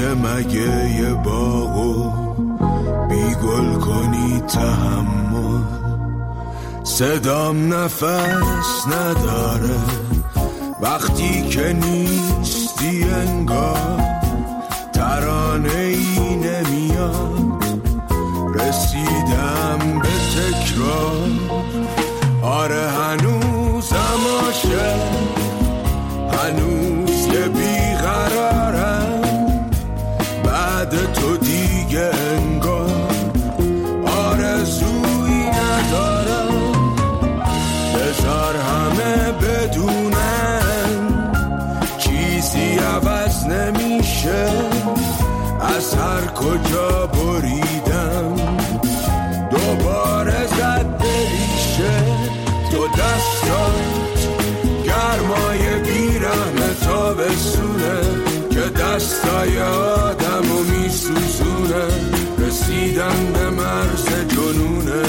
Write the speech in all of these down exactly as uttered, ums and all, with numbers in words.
میشه مگه یه باغو بی گل کنی تحمل؟ صدام نفس نداره وقتی که نیستی، انگار ترانه ای نمیاد. رسیدم به تکرار، آره هنوزم عاشق، هنوز یه بیقرارم. بعد تو دیگه انگار آرزویی ندارم. بذار همه بدونن چیزی عوض نمیشه. از هر کجا بریدم دوباره زد بریشه. تو دستات گرمای بیرحم تابستونه که دستای آدمو میسوزونه. رسیدن به مرز جنونه.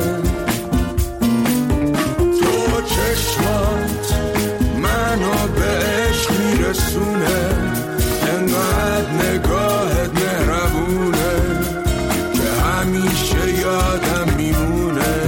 تو چشمات منو به عشق میرسونه. انقدر نگاهت مهربونه که همیشه یادم میمونه.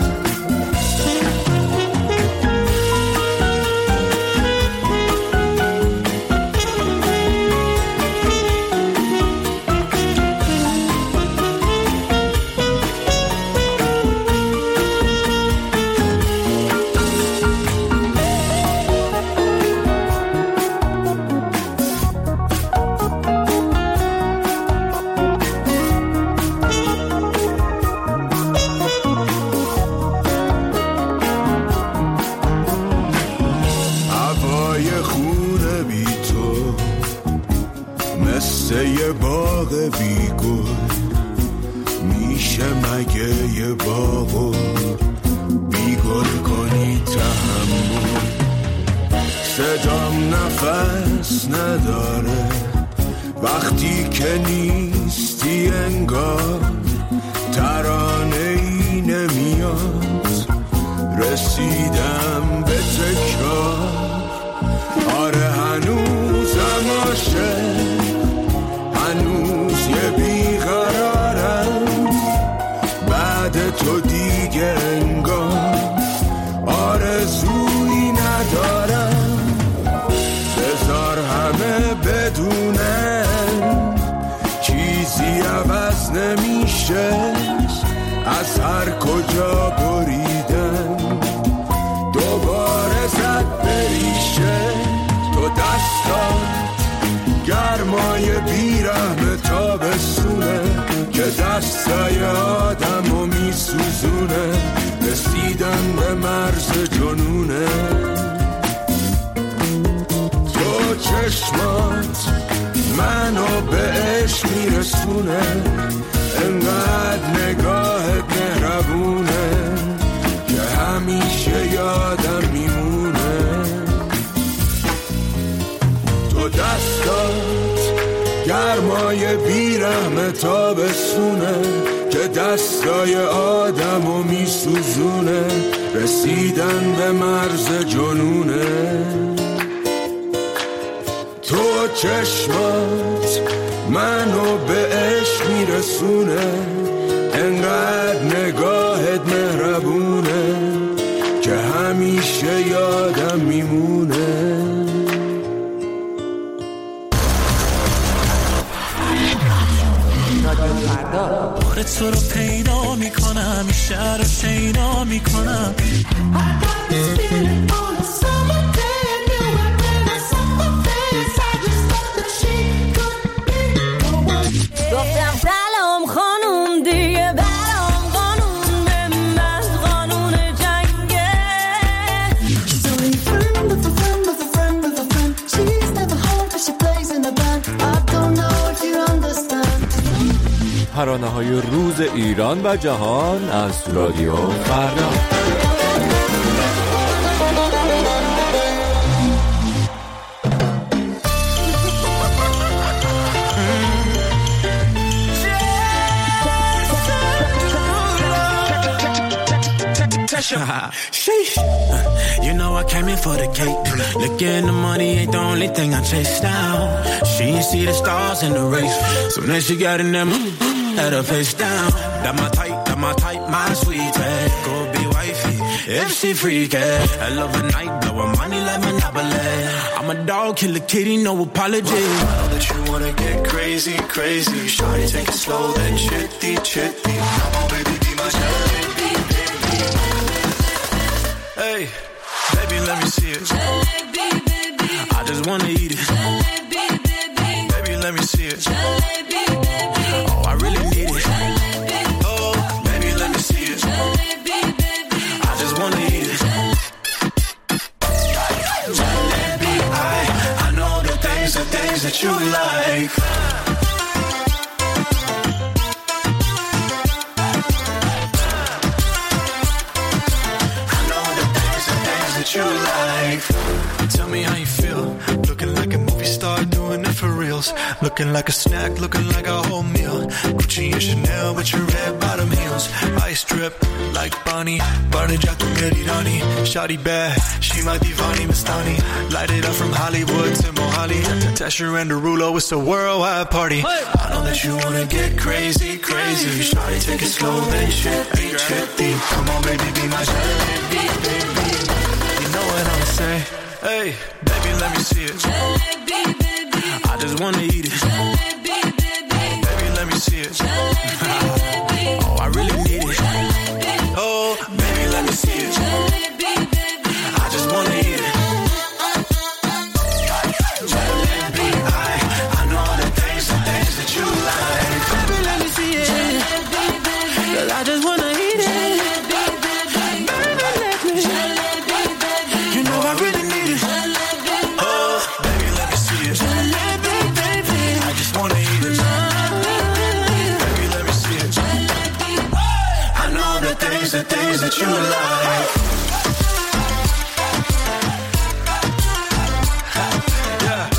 یه باغ بی گل میشه مگه یه باغو بی گل کنی تحمل؟ صدام نفس نداره وقتی که نیستی، انگار ترانه ای نمیاد. رسیدم به تکرار، آره هنوزم عاشق، هنوز یه بیقرارم. بعد تو دیگه انگار آرزویی ندارم. بذار همه بدونن چیزی عوض نمیشه. از هر کجا بریدن دوباره زد بریشه. تو دستات گرمای بیرحم تابستونه که دستای آدمو میسوزونه. رسیدن به مرز جنونه. تو چشمات منو به عشق میرسونه. انقدر نگاهت مهربونه که همیشه یادم میمونه. تو دستات گرمای بیرحم تابستونه که دستای آدمو میسوزونه. رسیدن به مرز جنونه. تو چشمات منو به عشق میرسونه. انقدر نگاهت مهربونه که همیشه یادم میمونه. آخه تو رو پیدا میکنم، این شهر رو شیدا میکنم. گفتم سلام خانوم، دیگه برام قانون به من قانون جنگه. She's only a friend of a friend of a friend of a friend. She's never home but she plays in a band. I don't know if you understand. ترانه‌های روز ایران و جهان از رادیو فردا. pressure. Sheesh. You know I came in for the cake. Looking the money ain't the only thing I chase down. She ain't see the stars in the race. So then she got in them, had her face down. That my type, that my type, my sweetie. Go be wifey, if she freaky. I love a night, blow her money like Monopoly. I'm a dog, kill a kitty, no apology. I know that you wanna get crazy, crazy. Shawty, take it slow, then chitty, chitty. Come on, baby, be my jalebi, baby. Hey, baby, let me see it. Jalebi, baby. I just wanna eat it. Jalebi, baby. Baby, let me see it. Jalebi, baby. Oh, I really need it. Jalebi. Oh, baby, let me see it. Jalebi, baby. I just wanna eat it. Jalebi, I, I know the things, the things that you like. You like. Tell me how you feel. Looking like a movie star, doing it for reals. Looking like a snack, looking like a whole meal. Gucci and Chanel with your red bottom heels. Ice drip like Bonnie. Barney Jack to Merirani. Shawty bad, she my divani Mastani. Light it up from Hollywood to Mohali. Tesher and Derulo, it's a worldwide party. I know that you wanna get crazy, crazy. Shawty, take it slow, then shitty, shitty. Come on, baby, be my jalebi, baby. Know what I'ma say? Hey, baby, let me see it. Jalebi, baby. I just wanna eat it. Jalebi, baby. Baby, let me see it. Jalebi, oh, I really need it. Jalebi. Oh, baby, let me see it. Jalebi, baby. I just wanna eat it. Jalebi, I, I know the things, the things that you like. Baby, let me see it. Jalebi, baby. 'Cause I just wanna eat it. The things that you like. Yeah.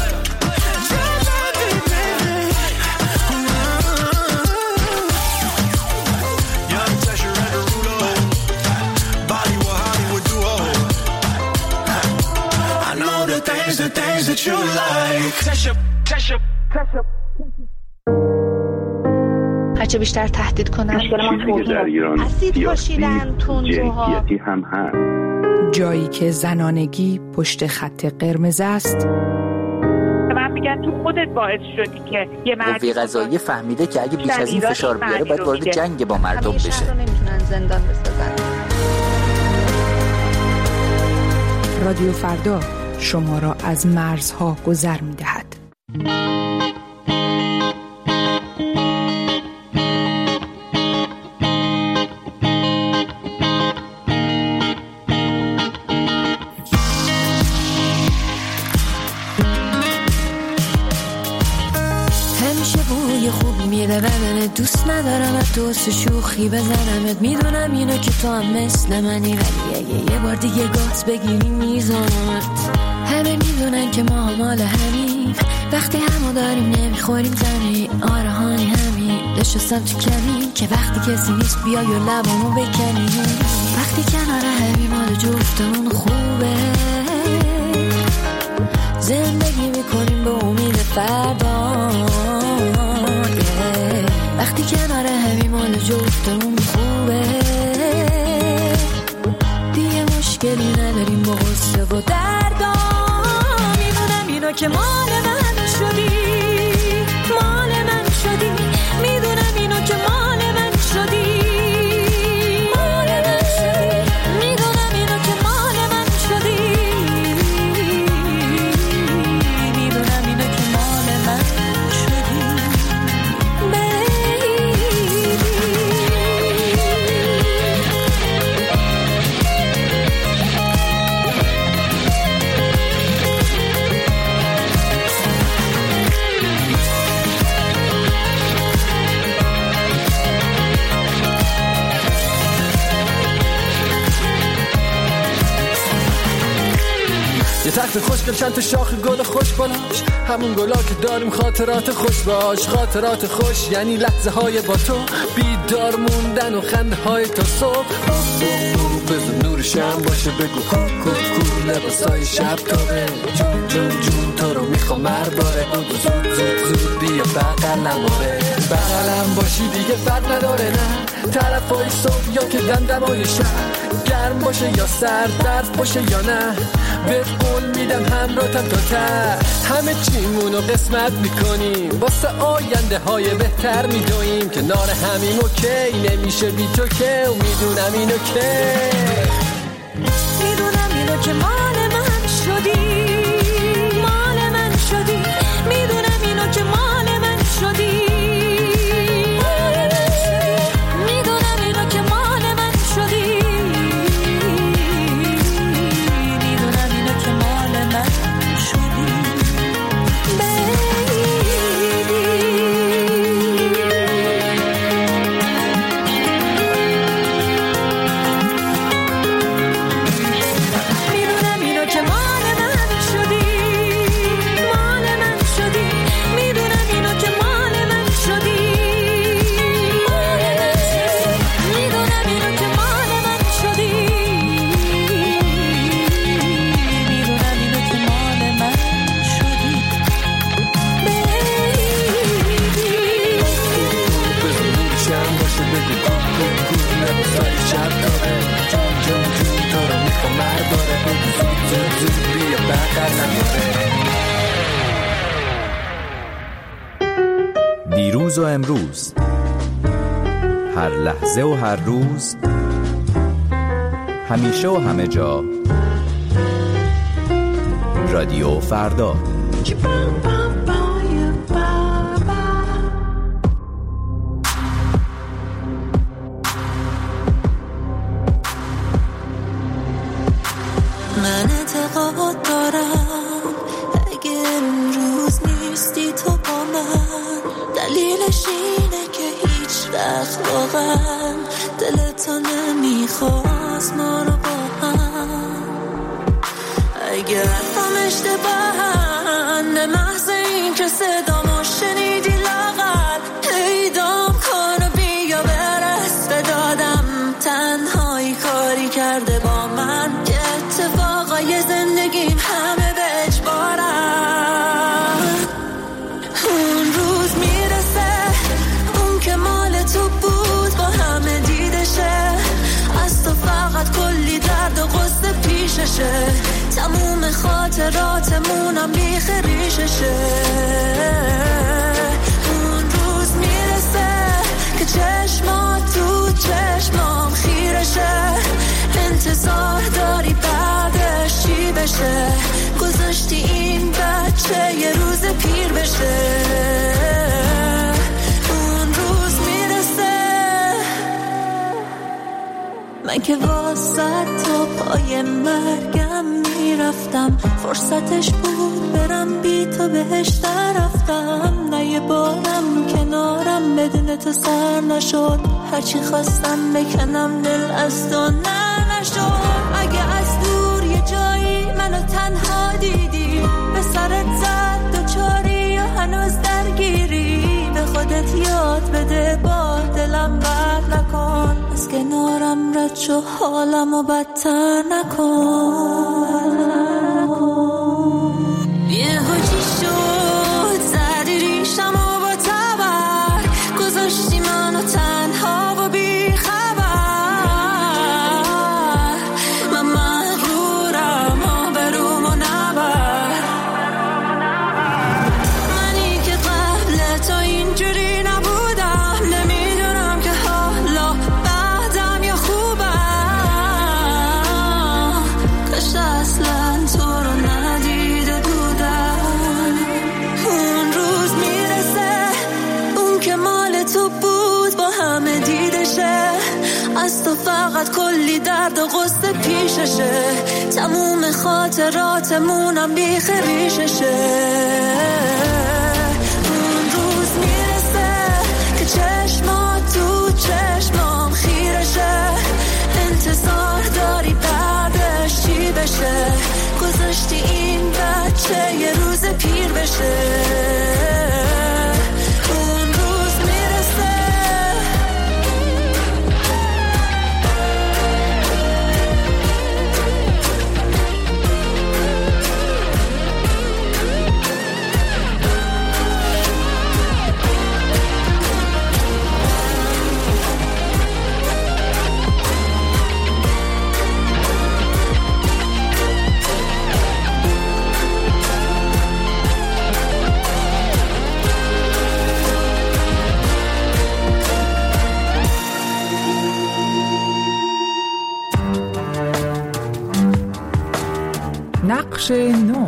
Young Tesher and Derulo. Bollywood, Hollywood duo. I know the things, the things that you like. Tesher, Tesher, Tesher. هرچه بیشتر تهدید کنن اسید پاشیدن تندروها هم هست. جایی که زنانگی پشت خط قرمز است. من میگن تو خودت باعث شدی که یه مرد قوه قضاییه فهمیده که اگه بیش از این فشار بیاره باید وارد جنگ با مردم بشه. همیشه نمیتونن زندان بسازن. رادیو فردا شما را از مرزها گذر میدهد. بدنت دوست ندارم دوست شوخی بزنمت میدونم اینو که تو هم مثل منی ولی اگه یه بار دیگه گاز بگیری میزنمت همه میدونن که ما مال همین وقتی همو داریم نمیخوریم زمین آره هانی همین نشستم تو کمین که وقتی کسی نیست بیای و لبامو بکنی وقتی کنار همین مال جفتمون خوبه زندگی میکنیم به امید فردا وقتی کنار همین مال جفتمون خوبه دیگه مشکلی نداریم با غصه و دردا میدونم اینو که مال من شدی مال من شدی میدونم اینو که مال من شدی مال من شدی میدونم اینو که مال من شدی میدونم اینو که مال من شدی درخت خوشگل چند تا شاخ گل خوش بالاش، همون گلا که داریم خاطرات خوش باش. خاطرات خوش یعنی لحظه های با تو، بیدار موندن و خنده های تا صبح. بزن نور شم باشه بگو کو کو لباسای شب تابه، جون جون جون تو رو میخوام هر باره. بگو زود زود زود بیا بغلم باره، بغلم باشی دیگه فرق نداره نه. طرفای صبح یا که دمدمای شب، گرم باشه یا سرد، برف باشه یا نه، بهت قول میدم همراهتم تا ته. همه چیمونو قسمت میکنیم، واسه آینده های بهتر میدویم. کنار همیم اوکی نمیشه بی تو که، و میدونم اینو که میدونم اینو که مال من شدی، مال من شدی. میدونم اینو که مال من شدی، میدونم اینو که مال من شدی، میدونم اینو که مال من شدی دیروز و امروز، هر لحظه و هر روز، همیشه و همه جا، رادیو فردا. من اعتقاد دارم اگه امروز نیستی تو با من، دلیلش اینه که هیچ وقت واقعا دلتو نمیخواست ما رو با هم. اگه حرفم اشتباهن، به محض این که صدامو شنیدی لاغر پیدام کن و بیا برس به دادم. تنهایی کاری کرده با من که اتفاقای زندگیم همه به اجبارم. اون روز میرسه، اون که مال تو بود با همه دیدشه، از تو فقط کلی درد و غصه پیششه، تموم خاطراتمونم بیخ ریششه. اون روز میرسه که چشمات تو چشمام خیرشه، انتظار داری بعدش چی بشه، گذاشتی این بچه یه روز پیر بشه. اون روز میرسه من که واسه تو پای مرگم میرفتم، فرصتش بود برم بی تو بهش رفتم. نه یه بارم کنارم بدون تو سر نشد، هرچی خواستم بکنم دل از تو نه نشد. اگه از دور یه جایی منو تنها دیدی، به سرت زد دوچاری یا هنوز درگیری، به خودت یاد بده با دلم بر نکن، از کنارم رد شو حالمو بدتر نکن. یه هوچی شد زدی ریشم و با تبر، گذاشتی منو تنها و بی خبر. من مغرورم آبروم و نبر، منی که قبل تو اینجوری نبودم، نمیدونم که حالا بعدم یا خوبم. کاش اصلا تو رو ندیده بودم. اون روز میرسه، اون که مال تو بود با همه دیدشه، از تو فقط کلی درد و غصه پیششه، تموم خاطراتمونم بیخ ریششه. اون روز میرسه که چشمات تو چشمام خیرشه، انتظار داری بعدش چی بشه، گذاشتی این بشه یه روز پیر بشه اون روز میرسه. نقش نو.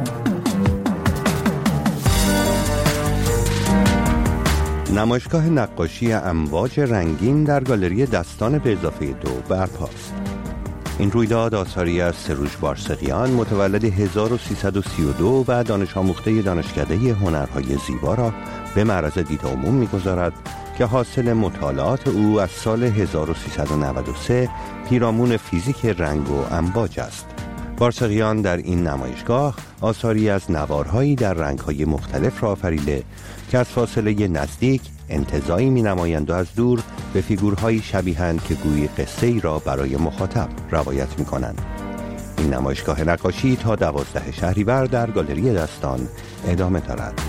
نمایشگاه نقاشی امواج رنگین در گالری دستان به اضافه دو برپاست. این رویداد آثاری از سروش بارسقیان متولد هزار و سیصد و سی و دو و دانش آموخته دانشکده هنرهای زیبا را به معرض دید عموم می‌گذارد که حاصل مطالعات او از سال هزار و سیصد و نود و سه پیرامون فیزیک رنگ و امواج است. بارسقیان در این نمایشگاه آثاری از نوارهایی در رنگ‌های مختلف را آفریده که از فاصله نزدیک انتزاعی می‌نمایند و از دور به فیگورهایی شبیهند که گویی قصه‌ای را برای مخاطب روایت می‌کنند. این نمایشگاه نقاشی تا دوازده شهریور در گالری دستان ادامه دارد.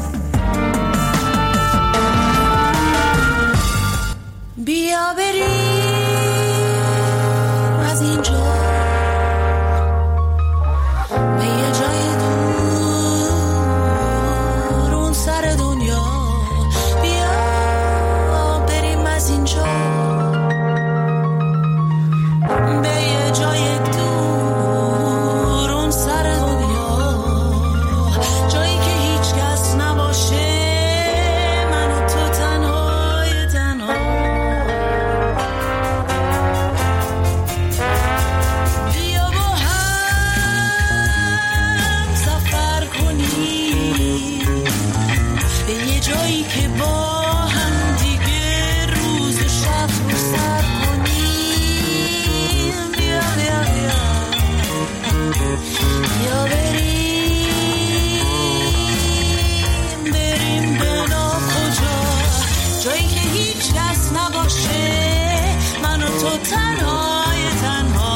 بیا بریم از اینجا به یه جای دور اون سر دنیا. بیا بریم از اینجا به یه جای دور اون سر دنیا، جایی که هیچ کس نباشه من و تو تنهای تنها. بیا با هم سفر کنیم به یه جایی که با هم دیگه روز و شب رو سر کنیم. بیا بیا بیا بیا بریم بریم به ناکجا، جایی که هیچ کس نباشه من و تو تنهای تنها.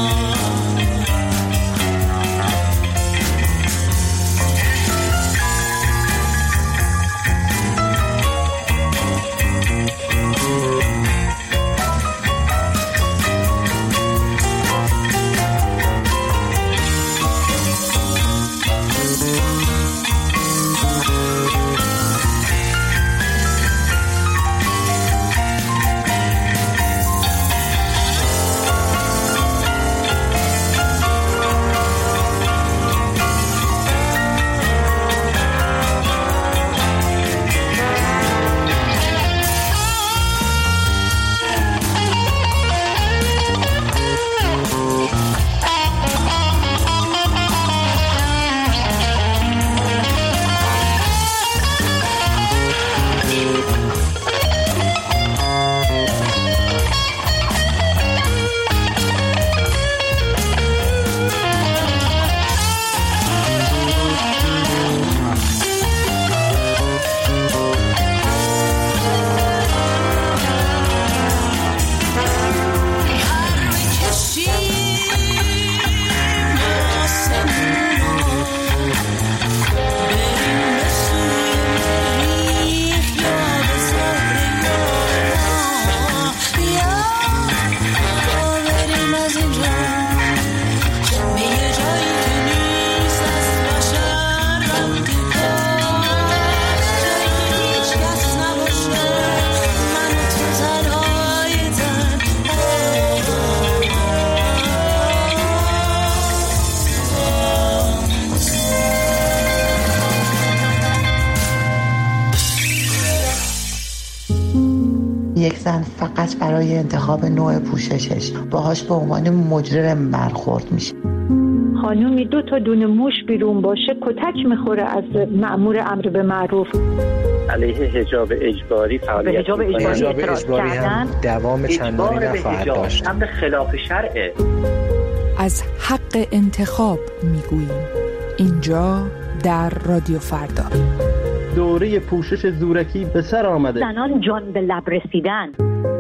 یک زن فقط برای انتخاب نوع پوششش باهاش به عنوان مجرم برخورد میشه. خانومی دو تا دونه موش بیرون باشه کتک میخوره از مأمور امر به معروف. علیه حجاب اجباری فعالیت حجاب اجباری اعتراض کردن، دوام چندانی نخواهد داشت. امر خلاف شرعه. از حق انتخاب میگوییم. اینجا در رادیو فردا. دوره پوشش زورکی به سر آمده. زنان جان به لب رسیدن.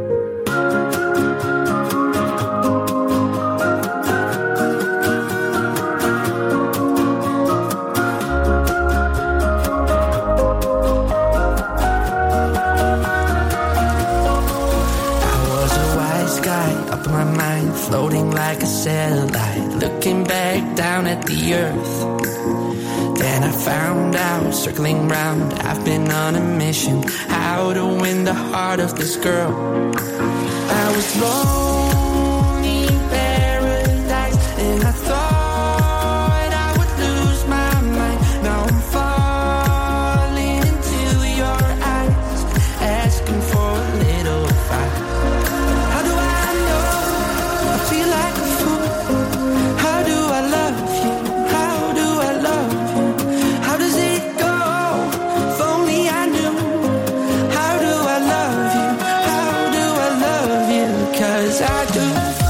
Floating like a satellite, looking back down at the earth. Then I found out, circling round, I've been on a mission, how to win the heart of this girl. I was born in paradise, and I thought I would lose my mind. Now I'm falling into your eyes, asking for a little advice. How do I know? I feel like a fool. How do I love you? How do I love you? How does it go? If only I knew. How do I love you? How do I love you? 'Cause I do.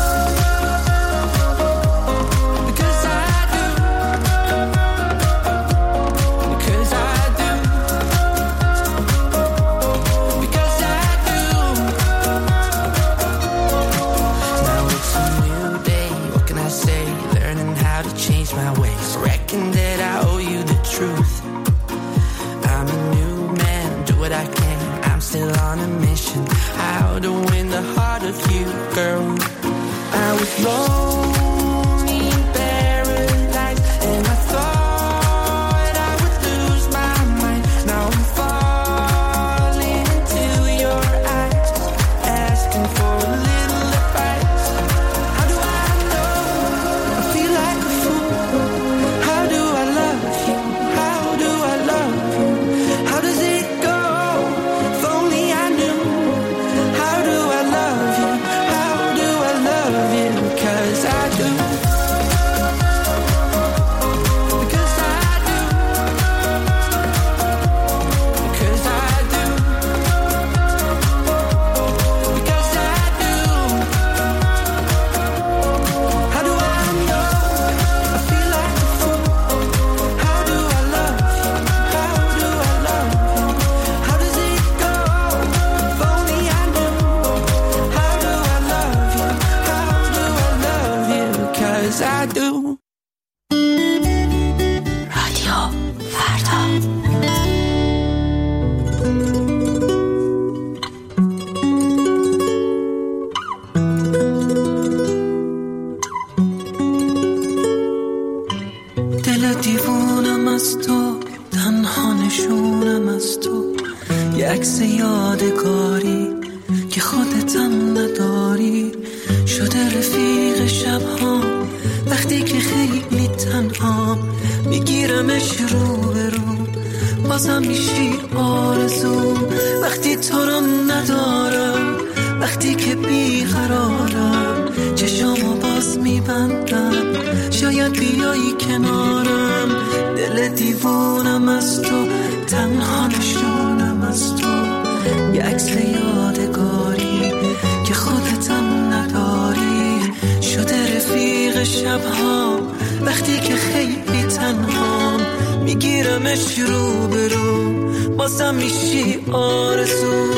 Because I do. Because I do. Because I do. Now it's a new day, what can I say? Learning how to change my ways. Reckon that I owe you the truth. I'm a new man, do what I can. I'm still on a mission, how to win the heart of you, girl. I was born in paradise, and I thought I would lose my mind. Now I'm falling into your eyes, asking for a little advice. How do I know? I feel like a fool. How do I love you? How do I love you? How does it go? If only I knew. How do I love you? How do I love you? 'Cause I do. Because I do. Because I do. Because I do. How do I know? I feel like a fool. How do I love you? How do I love you? How does it go? If only I knew. How do I love you? How do I love you? 'Cause I do. رادیو فردا. دل دیوونم از تو، تنها نشونم از تو، یه عکس یادگاری که خودتم نداری، شده رفیق شبها وقتی که خیلی تنها، میگیرمش رو به رو، بازم میشی آرزو وقتی تو رو ندارم، وقتی که بیقرارم، چشامو باز میبندم، شاید بیایی کنارم، دل دیوونم از تو، تنها نشونم از تو، یه عکس یادگاری که خودتم نداری، شده رفیق شبها وقتی که خیلی تنها، میگیرمش رو به رو، بازم میشی آرزو.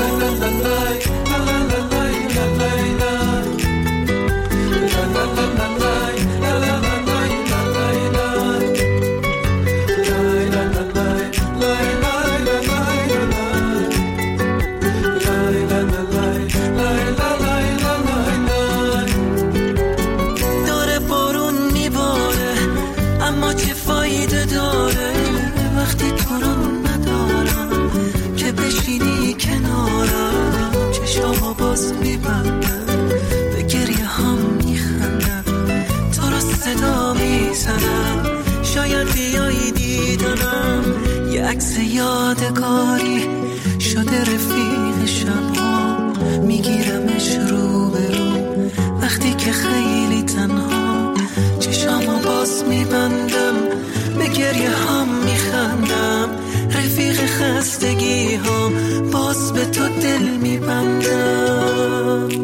داره بارون میباره اما چه فایده داره وقتی تو رو ندارم، که بشینی کنارم، چشامو باز میبندم، به گریه هم میخندم، تو رو صدا میزنم، شاید بیایی دیدنم، یه عکس یادگاری شده رفیق شبها، میگیرمش رو به رو وقتی که خیلی تنها، چشامو باز میبندم، به گریه هم میخندم، رفیق خستگی هم باز به تو دل میبندم.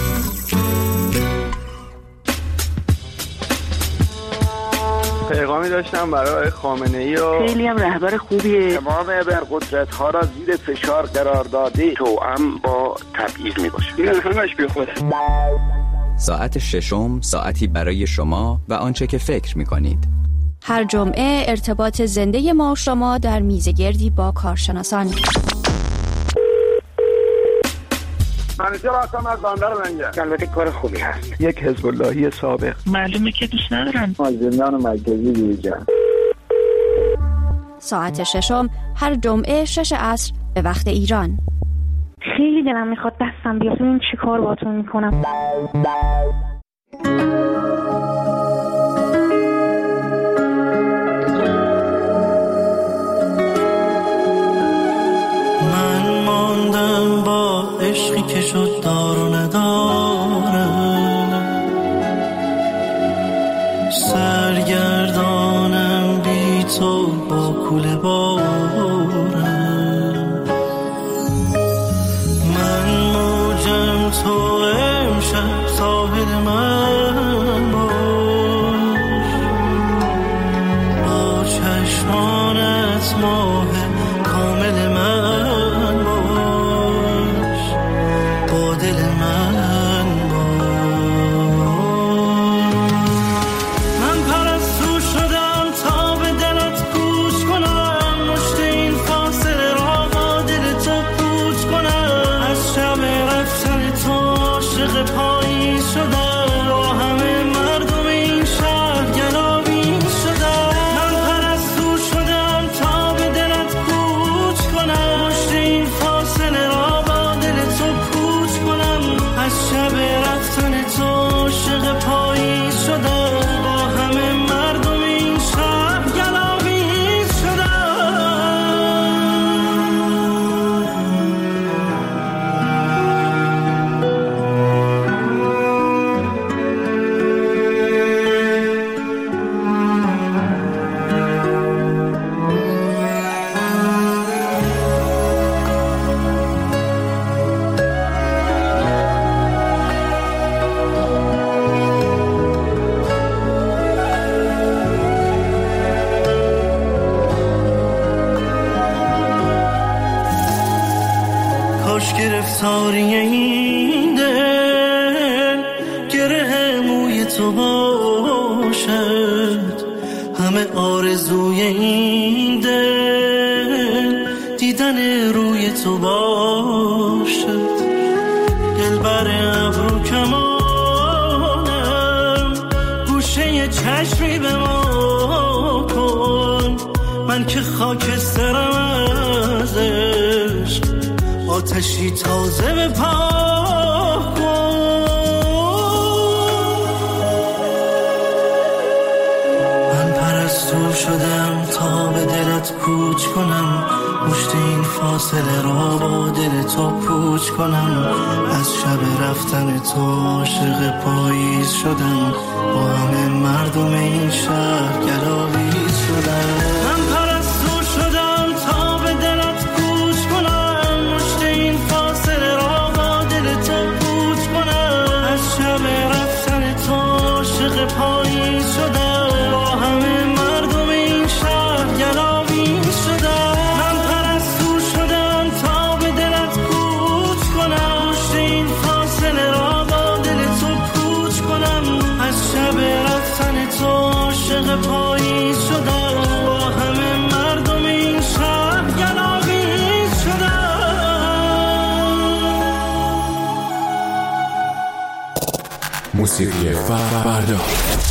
پیغامی داشتم برای خامنه‌ای و خیلی هم رهبر خوبیه. تمام ابرقدرت‌ها را زیر فشار قرار داده توأم با تبعیض میباشه. این همش بی خوده. ساعت ششم ساعتی برای شما و آنچه که فکر می‌کنید. هر جمعه ارتباط زنده ما و شما در میزگردی با کارشناسان. منیجر هستم از بندر منگه. البته کار خوبی هست. یک حزب اللهی سابق. معلومه که دوست ندارن. از زندان مرکزی بیرون. ساعت ششم هر جمعه شش عصر به وقت ایران. خیلی دلم میخواد دستم بیاد این چی کار باتون میکنم. من ماندم با عشقی که شد دار و نداره، سرگردانم بی تو با کوله باره، من موجم تو امشب ساحل من باش، با چشمانت ماه کامل من باش، با دل من باش. من پرستو شدم تا به دلت گوش کنم، مشت این فاصله را با دل تو پوچ کنم، از شب رفتن تو عاشق پاییز شدم، با همه مردم این شهر گلاویز شدم. من پرستو شدم تا به دلت گوش کنم، مشت این فاصله را با دل تو پوچ کنم، از شب رفتن تو عاشق پاییز شدم، با همه مردم این شهر گلاویز شدم. کاش گرفتاری این دل گره موی تو باشد، همه آرزوی این دل دیدن روی تو باشد، دلبر ابرو کمانم گوشه چشمی به ما کن، من که خاکسترم از عشق، آتشی تازه به پا کن. من پرستو شدم تا به دلت کوچ کنم، مشت این فاصله را با دل تو پوچ کنم، از شب رفتن تو عاشق پاییز شدم، با همه مردم این شهر گلاویز شدم. من پرستو شدم تا به دلت کوچ کنم، مشت این فاصله را با دل تو پوچ کنم، از شب رفتن تو عاشق پاییز شدم، با همه مردم این شهر گلاویز شدم. من پرستو شدم تا به دلت کوچ کنم، مشت این فاصله را با دل تو پوچ کنم، از شب رفتن تو عاشق پاییز شدم، با همه مردم این شهر گلاویز شدم. موسیقی فردا.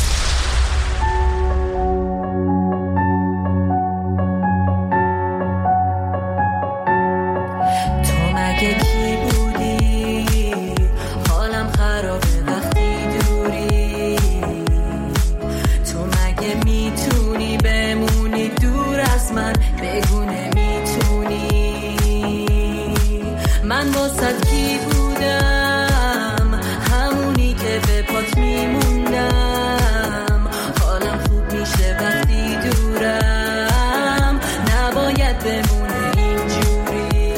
تو مگه کی بودی؟ حالم خرابه وقتی دوری. تو مگه میتونی بمونی دور از من؟ بگو نمیتونی. من واسد کی بودم؟ همونی که به پات میموندم. حالم خوب میشه وقتی دورم. نباید بمونه اینجوری.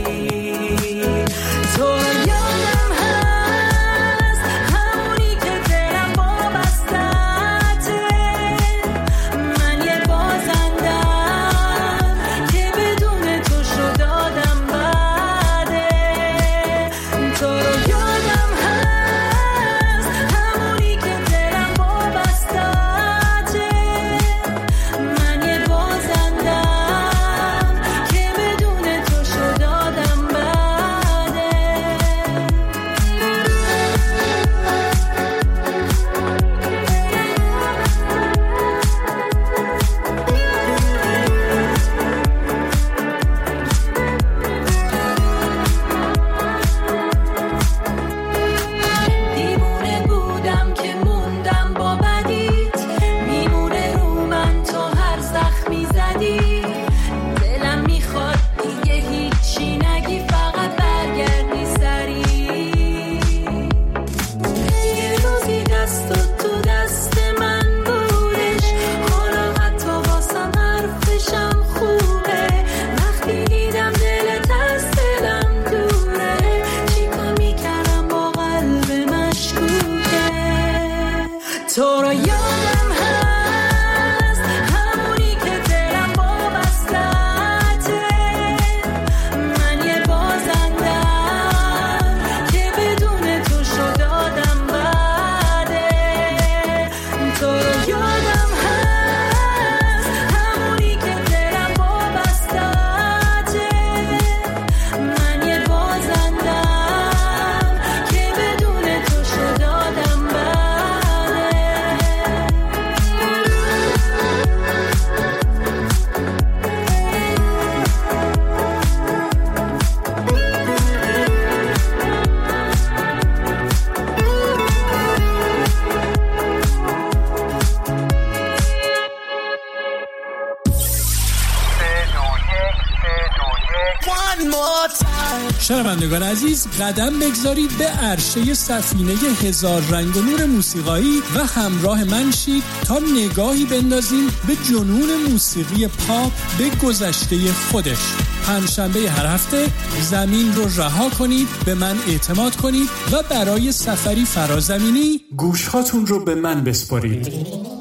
تو یادم هست همونی که دلم وابسته‌ته. من یه شنوندگان عزیز، قدم بگذارید به عرشه سفینه هزار رنگ و نور موسیقایی و همراه من شید تا نگاهی بندازیم به جنون موسیقی پاپ به گذشته خودش. پنجشنبه هر هفته زمین رو رها کنید، به من اعتماد کنید و برای سفری فرازمینی گوشهاتون رو به من بسپارید.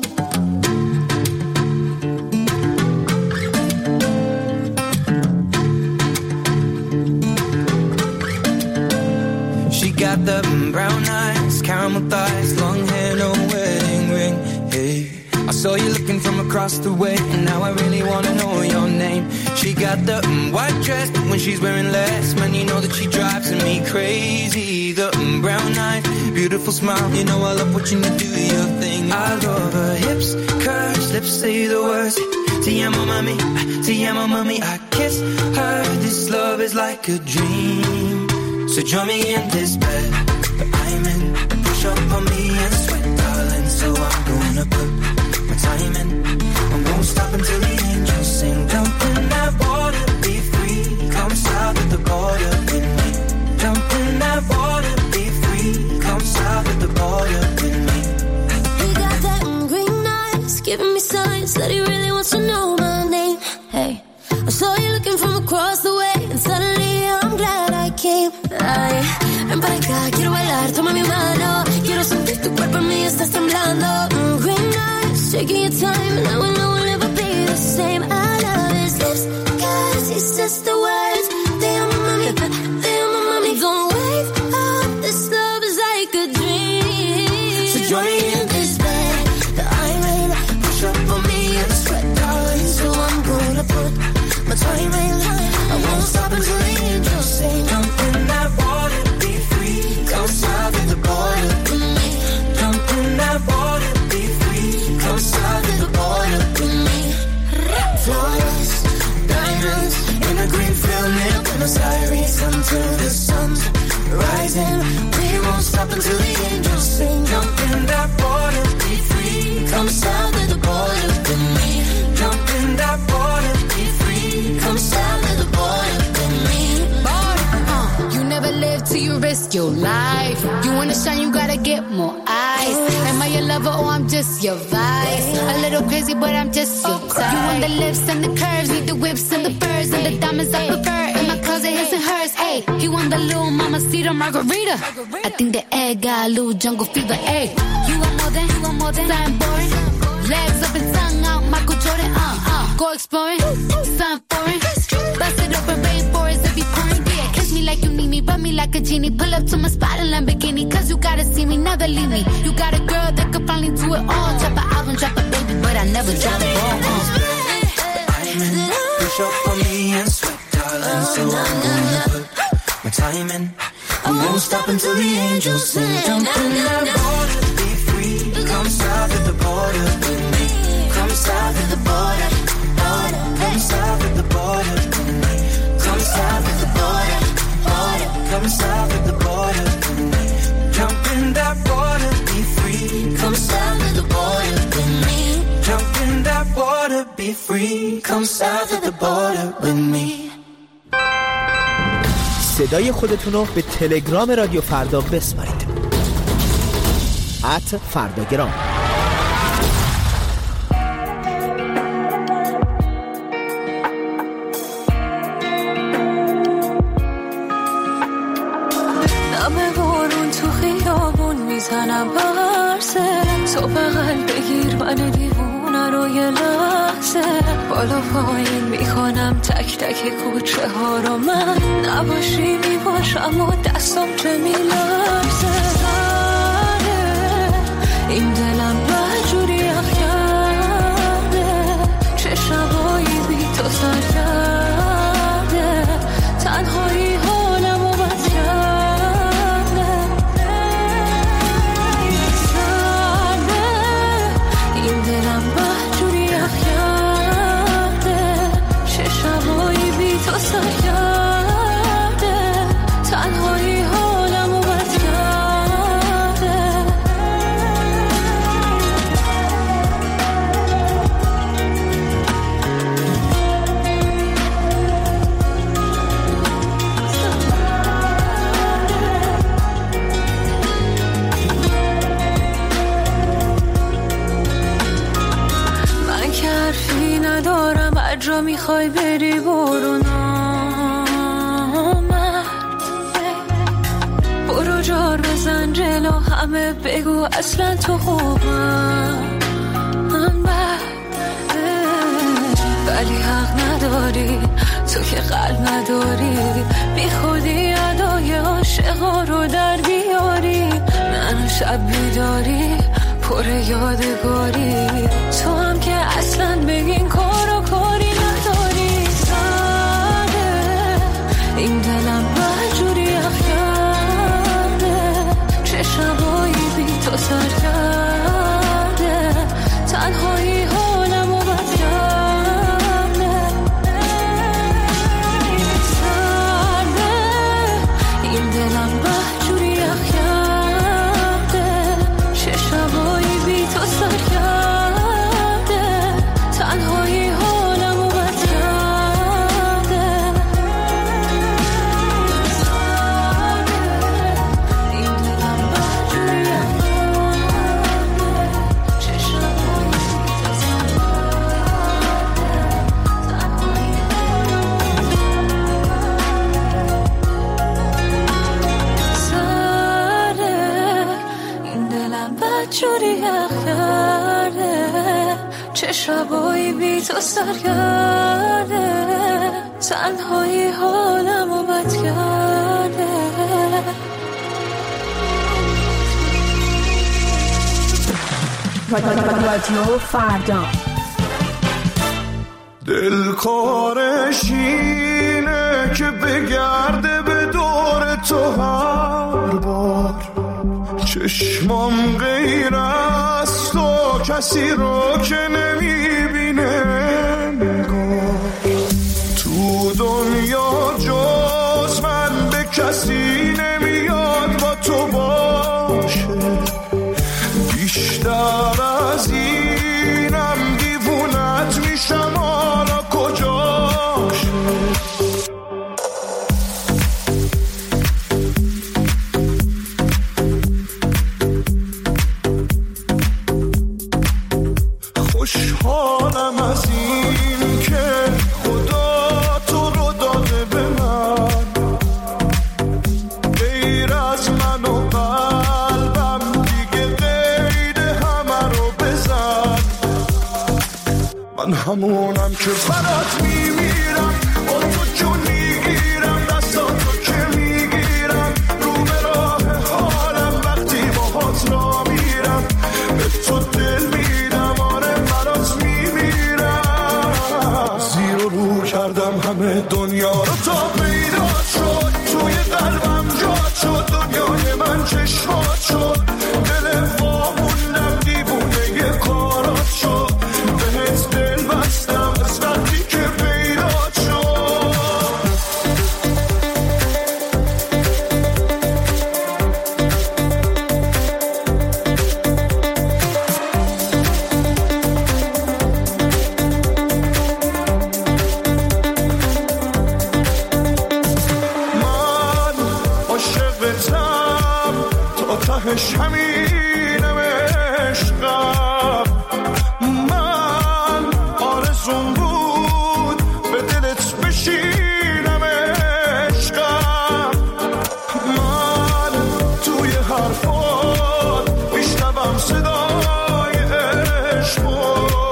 Got the brown eyes, caramel thighs, long hair, no wedding ring. Hey, I saw you looking from across the way, and now I really wanna know your name. She got the mm, white dress, but when she's wearing less, man, you know that she drives me crazy. The mm, brown eyes, beautiful smile, you know I love watching you do your thing. I love her hips, curves, lips say the words. Te amo mami, te amo mami. I kiss her. This love is like a dream. So join me in this bed that I'm in. Push up on me and sweat, darling. So I'm gonna put my time in. I won't stop until the angels sing. Jump in that water, be free. Come south of the border with me. Jump in that water, be free. Come south of the border with me. He got that green eyes, giving me signs that he really wants to know my name. Hey, I saw you looking from across the way, and suddenly I'm glad I came. Ay, ven para acá, quiero bailar, toma mi mano. Quiero sentir tu cuerpo en mí, estás temblando. Mm, green eyes, taking your time, and now I know we'll never be the same. I love his lips, cause he says the words. They are my mommy, they are my mommy. Don't wake up, this love is like a dream. So join me in this bed that I'm in. Push up on me and sweat, darling. So I'm gonna put my time in line. I won't stop until the angels sing. Jump in that water, be free. Come south of the border with me. Jump in that water, be free. Come south of the border with me. Flawless diamonds in a green field near Buenos Aires until the sun's rising. We won't stop until the angels sing. Jump in that water, be free. Come south of the border with me. Jump in that water, be free. Come south of the border with me. Border, uh, you never live till you risk your life. You wanna shine, you gotta get more eyes. Am I your lover or I'm just your vice? A little crazy, but I'm just your type. You want the lips and the curves, need the whips and the furs and the diamonds I prefer. In my closet, his and hers. Hey, he want the little mamacita margarita. I think the egg got a little jungle fever. Hey, you want more than, you want more than something boring. Legs up and tongue out, Michael Jordan. Uh, uh, go exploring, something foreign. Bust it up and rainforest, it be pouring. Yeah, kiss me like you need me, rub me like a genie. Pull up to my spot in Lamborghini, cause you gotta see me, never leave me. You got a girl that could finally do it all. Drop an album, drop a baby, but I never drop a ball. Uh. Push up on me and sweat, darling. So I'm gonna put my time in. I won't stop until the angels sing. Jump in that water, be free. Come south of the border with me. Come south of the border, border. Come south of the border with me. Come south of the border, border. Come south of the border with me. Jump in that water, be free. Come south of the border with me. Jump in that water, be free. Come south of the border with me. صدای خودتون رو به تلگرام رادیو فردا بسپارید. ات فرداگرام. دم بارون تو خیابون میزنم برسه. تو بغل بگیر من دیوونه رو یه لحظه. بالا پایین میخوانم تک تک کوچه ها رو. من نباشی میباشم و دستم چه میلرزه. این دلم بجوری یخ کرده. چه شبایی بی تو سر کرده. تنهایی حالم و بد کرده. سرده این دلم بجوری یخ کرده. چه شبایی بی تو سر کرده. تنهایی حالم و بد کرده. همه بگو اصلا تو خوبم من بده، ولی حق نداری تو که قلب نداری، بی خودی ادای عاشقا رو در بیاری، منو شب بیداری پر یادگاری، تو هم که اصلا بگین کار و کاری نداری. ساده این دلم بجوری اخ کرده، چه شبایی بی تو سر کرده، تنهایی حالمو بد کرده. سرده این دلم بجوری اخ کرده، چه شبایی بی تو سر کرده، تنهایی حالمو بد کرده. این دلم بجوری اخ کرده، چه شبایی بی تو سر جوری اخ کرده، چه شبایی بی تو سر کرده، تنهایی حالمو بد کرده. رادیو فردا. دل کارش اینه که بگرده به دور تو هر بار، چشمام غیر از تو کسی رو که نمیبینه نگاه، تو دنیا جز من به کسی نمیاد با تو باشه، بیشتر از اینم دیوونت میشم حالا کجاشه. خوشحالم از این که خدا تو رو داده به من، غیر از من و قلبم دیگه غیر همه رو بزن. من همونم که برات میمیرم، با تو جون میگیرم، دستاتو که میگیرم، رو به راه حالم وقتی باهات را میرم، به تو دل میدم، آره برات میمیرم. زیر و رو کردم همه دنیا رو تا پیدا شد، توی قلبم جا شد، دنیای من چشمات شد، دل واموندم دیوونه یه کارات شد، بهت دل بستم از وقتی که پیدا شد. من عاشقتم تا تهش همینم عشقم، من آرزوم بود به دلت بشینم عشقم، من توی حرفات میشنوم صدای عشقو،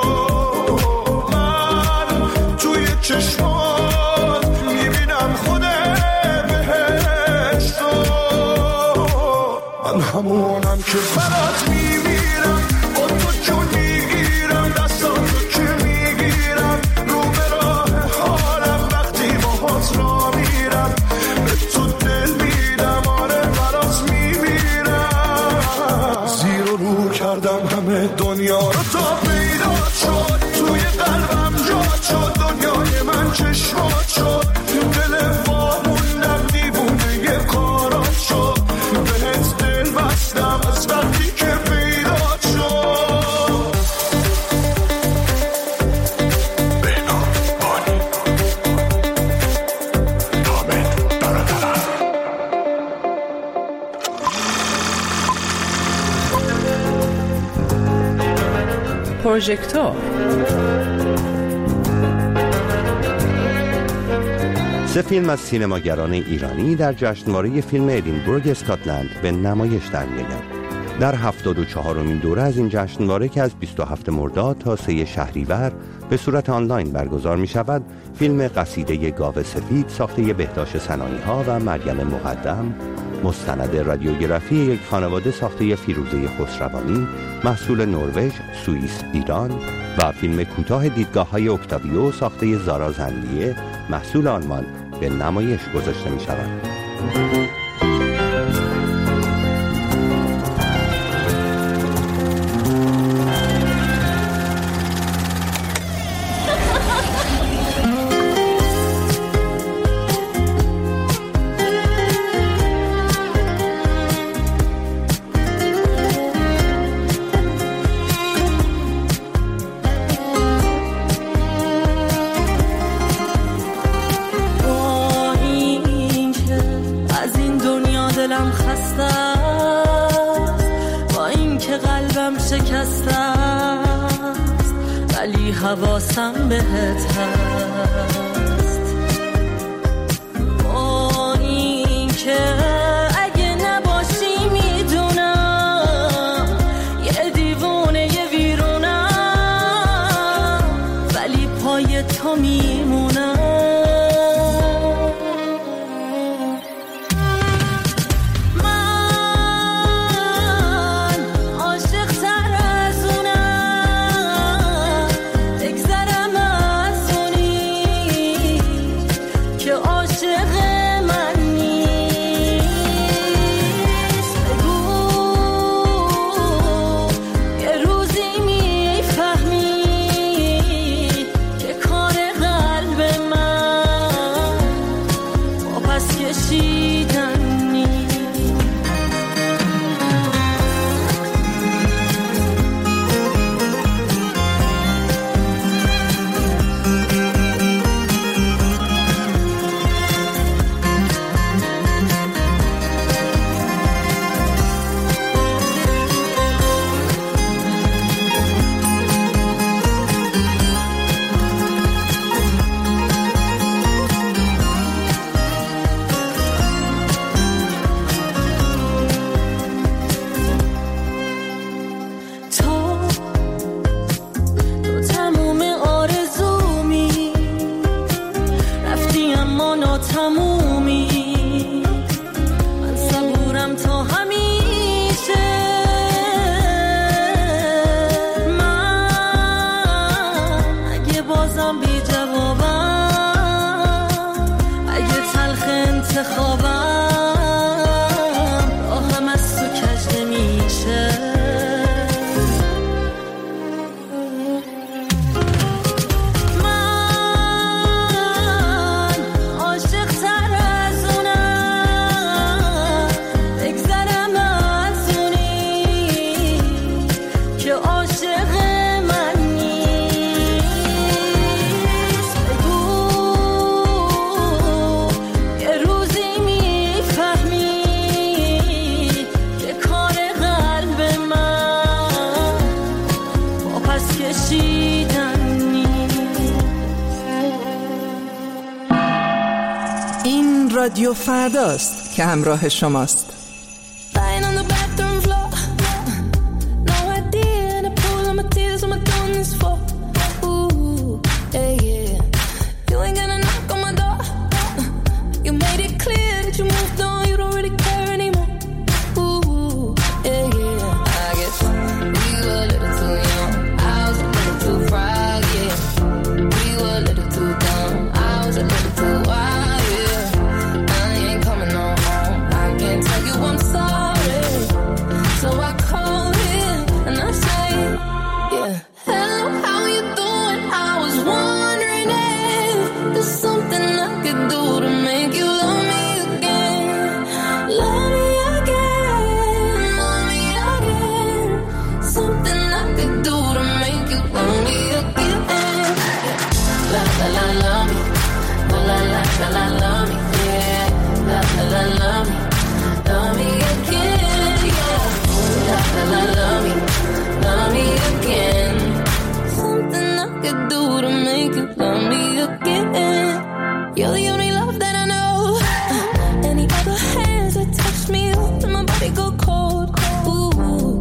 من توی چشمات میبینم خود بهشتو. من همونم که برات میمیرم، با تو جون میگیرم، دستاتو که میگیرم، رو به راه حالم وقتی باهات را میرم، به تو دل میدم، آره برات میمیرم. زیر و رو کردم همه دنیا رو تا پیدا شد، توی قلبم جا شد، دنیای من چشمات شد، دل واموندم دیوونه یه کارات شد، بهت دل بستم از وقتی که پیدا شد. بهنام بانی حامد برادرم. پروژکتور سه فیلم از سینماگران ایرانی در جشنواره فیلم ادینبورگ اسکاتلند به نمایش در می‌آیند. در هفتاد و چهارمین دوره از این جشنواره که از بیست و هفتم مرداد تا سوم شهریور به صورت آنلاین برگزار می شود، فیلم قصیده گاو سفید ساخته بهداشت سنایی ها و مریم مقدم، مستند رادیوگرافی یک خانواده ساخته فیروزه خسروانی محصول نروژ، سوئیس، ایران و فیلم کوتاه دیدگاه های اکتاویو ساخته زارا زنلیه محصول آلمان به نمایش گذاشته می شود. حواسم بهت هست، با این که اگه نباشی میدونم یه دیوونه یه ویرونم، ولی پای تو میمونم. رادیو فرداست که همراه شماست. Any other hands that touch me, let my body go cold. Ooh.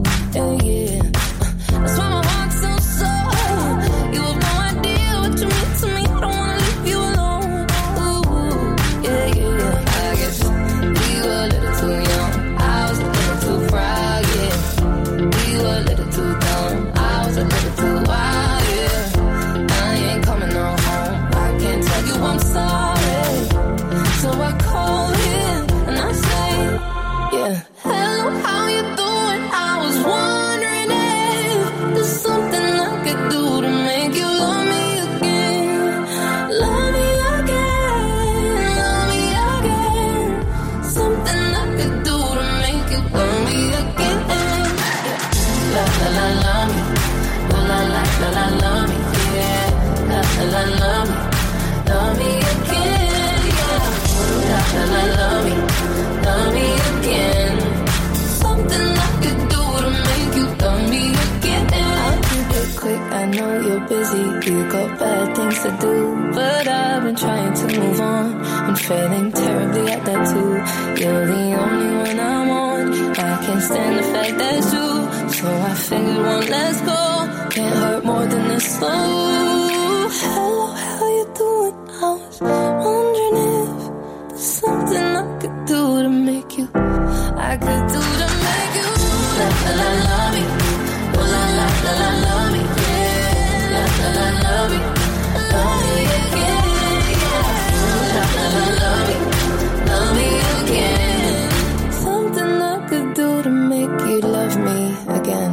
So I call him and I say, yeah, hello, how you doing? I was wondering if there's something I could do to make you love me again. Love me again, love me again. Something I could do to make you love me again. La la la love me, oh la la la la love me, yeah. La la la love me, love me again, yeah. La la la love me, love me again. Something I could do to make you love me again. I'll keep it quick, I know you're busy, you got bad things to do, but I've been trying to move on. I'm failing terribly at that too. You're the only one I want. I can't stand the fact that's true. So I figured one last go can't hurt more than this slow. Hello, how you doing? I was wondering if there's something I could do to make you, I could do to make you la la la love me, oh la la la la love me, yeah. La la la love me, love me again, yeah. La la la love me, love me again. Something I could do to make you love me again.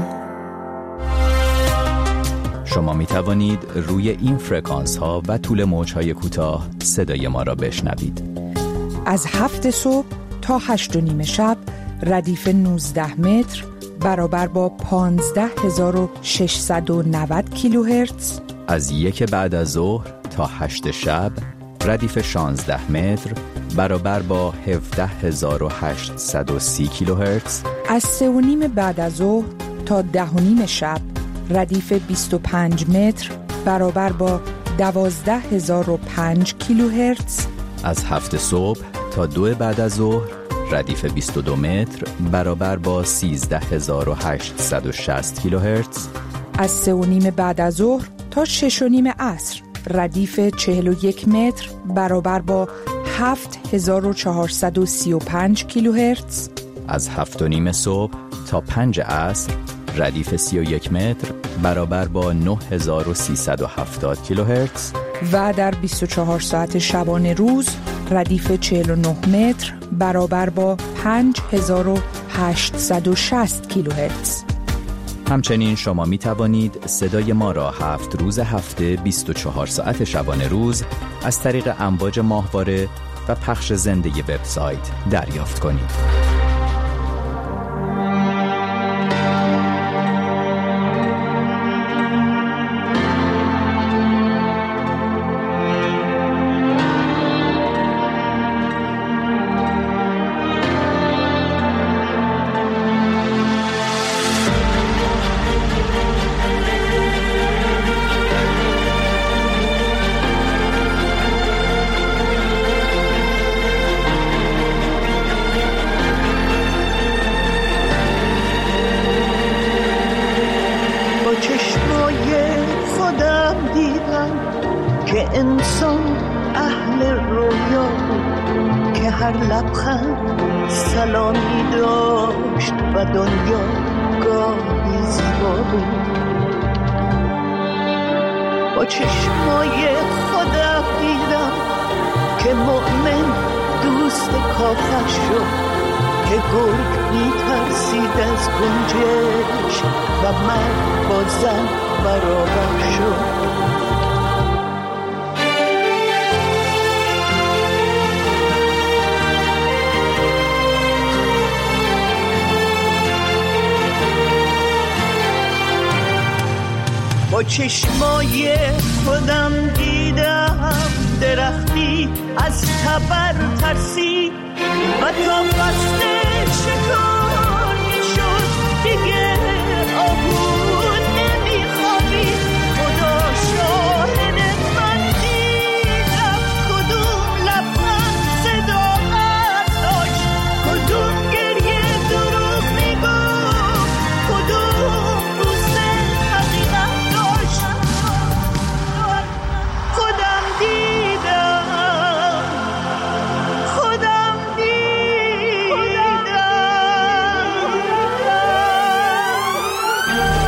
شما می توانید روی این فرکانس ها و طول موج های کوتاه صدای ما را بشنوید. از هفت صبح تا هشت و نیم شب ردیف نوزده متر برابر با پانزده هزار و ششصد و نود کیلوهرتز. از یک بعد از ظهر تا هشت شب ردیف شانزده متر برابر با هفده هزار و هشتصد و سی کیلوهرتز. از سه و نیم بعد از ظهر تا ده و نیم شب ردیف بیست و پنج متر برابر با دوازده هزار و پنج کیلوهرتز. از هفت صبح تا دو بعد از ظهر ردیف بیست و دو متر برابر با سیزده هزار و هشتصد و شصت کیلوهرتز. از سه و نیم بعد از ظهر تا شش و نیم عصر ردیف چهل و یک متر برابر با هفت هزار و چهارصد و سی و پنج کیلوهرتز. از هفت و نیم صبح تا پنج عصر ردیف سی و یک متر برابر با نه هزار و سیصد و هفتاد کیلوهرتز. و در بیست و چهار ساعت شبانه روز ردیف چهل و نه متر برابر با پنج هزار و هشتصد و شصت کیلوهرتز. همچنین شما می توانید صدای ما را هفت روز هفته بیست و چهار ساعت شبانه روز از طریق امواج ماهواره و پخش زنده وبسایت دریافت کنید. انسان اهل رویا بود که هر لبخند سلامی داشت و دنیا گاهی زیبا بود. با چشمای خودم دیدم که مؤمن دوست کافر شد، که گرگ می‌ترسید از گنجش و مرد با زن برابر شد. با چشمای خودم دیدم درختی از تبر ترسید و تا فصل شکار میشد دیگه آهون نمیخوابید. خدا شاهد من دیدم کدوم لبخند صداقت داشت، کدوم گریه دروغ میگفت، کدوم بوسه حقیقت داشت. خودم دیدم خودم دیدم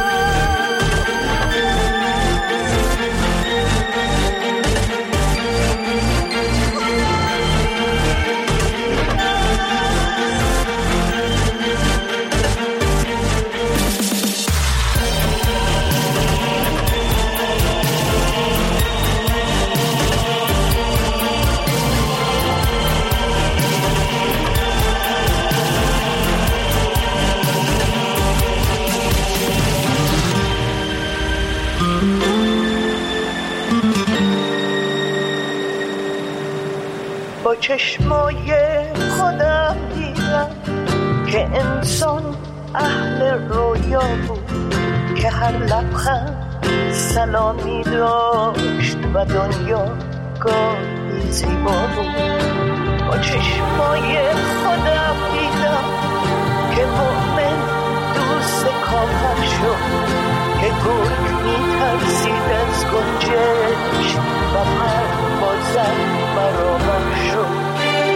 با چشمای خودم دیدم که انسان اهل رویا بود، که هر لبخند سلامی داشت و دنیا گاهی زیبا بود. با چشمای خودم دیدم که مؤمن دوست کافر شد، که گرگ میترسید از گنجشک و مرد با زن برابر شد.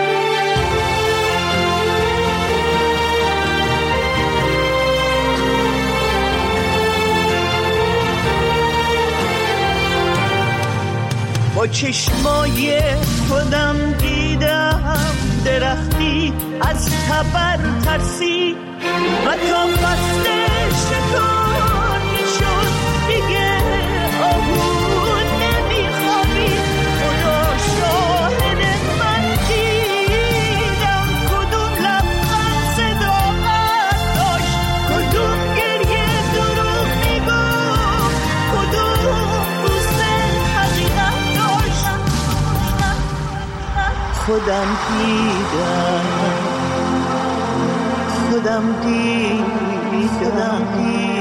با چشمای خودم دیدم درختی از تبر ترسی و تا فصل شکار میشد دیگه آهون نمیخوابی. خدا شاهد من دیدم کدوم لبخند صداقت داشت، کدوم گریه دروغ میگفت، کدوم بوسه حقیقت داشت. خودم دیدم خودم دیدم